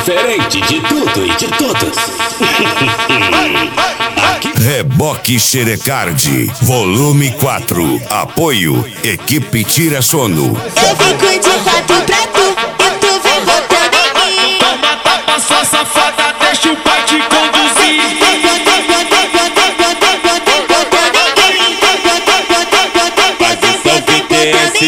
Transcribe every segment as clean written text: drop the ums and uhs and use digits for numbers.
Diferente de tudo e de todos. Reboque Xerecard, volume 4. Apoio, equipe Tira Sono. Eu fico de quatro pra tu e tu vem botando em mim. Toma tapa, sua safada, deixa o pai te conduzir. Mas então vem ter esse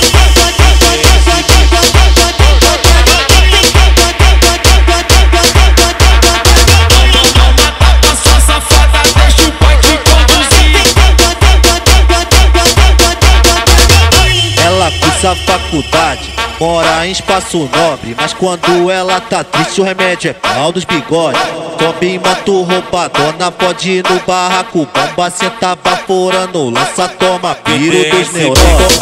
faculdade, mora em espaço nobre, mas quando ela tá triste o remédio é pau dos bigodes. Come moto roubadona, pode ir no barraco, bomba senta baforando, lança toma, piro dos neurônios.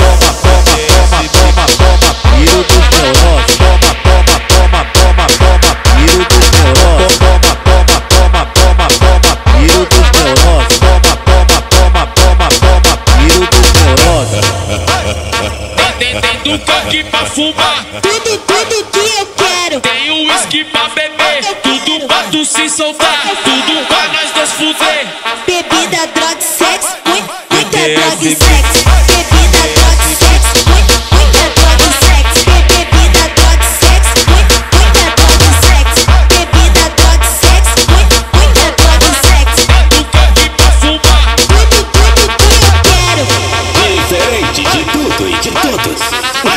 Toma, piro dos neurônios. Toma, piro dos neurônios. Toma, piro dos neurônios. Toma, piro dos neurônios. Tem do coque pra fumar, tudo que eu quero. tem o uísque pra beber, tudo pra tu se soltar, tudo pra nós dois fuder. Bebida, droga, sexo, muita droga e sexo. Bebida, droga, sexo, muita droga e sexo. Bebida, droga, sexo, muita droga e sexo. Bebida, droga, sexo, muita droga e sexo. Do coque pra fumar, Tudo que eu quero. Diferente de tudo e de todos.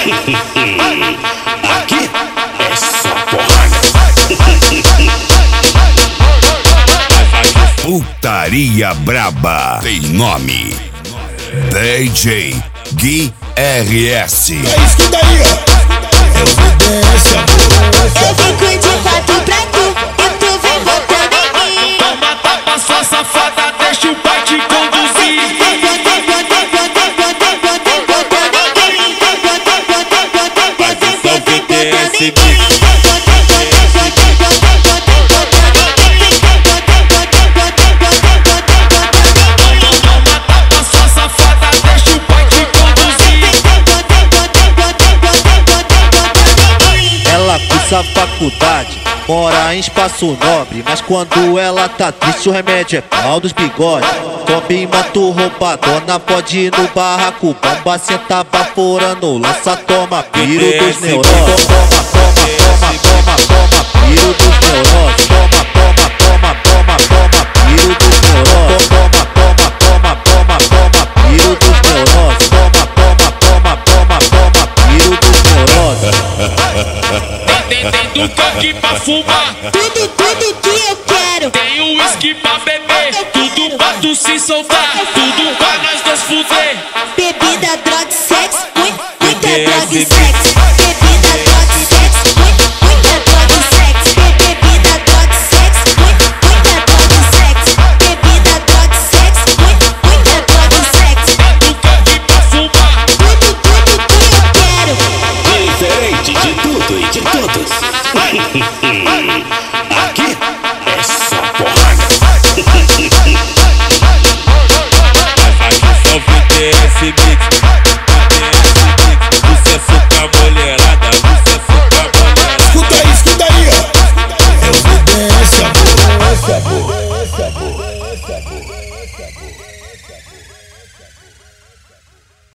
Aqui é só porrada. Putaria Braba tem nome: DJ Gui RS. Escuta aí, ó. Evidência, Eu fico de quatro pra tu e tu vem botando em mim. toma tapa, sua safada, deixa o pai te conduzir. Então vem ter esse Essa faculdade, mora em espaço nobre, mas quando ela tá triste o remédio é pau dos bigodes. Come moto roubadona, pode ir no barraco, bomba senta baforando, lança toma, piro dos neurônios. Toma, piro dos neurônios. Toma, piro dos neurônios. Toma, piro dos neurônios. Toma, piro dos neurônios. tem do coque pra fumar, Tudo que eu quero. tem o uísque pra beber, tudo pra tu se soltar, tudo pra nós dois fuder. Bebida, droga, sexo, muita droga e sexo.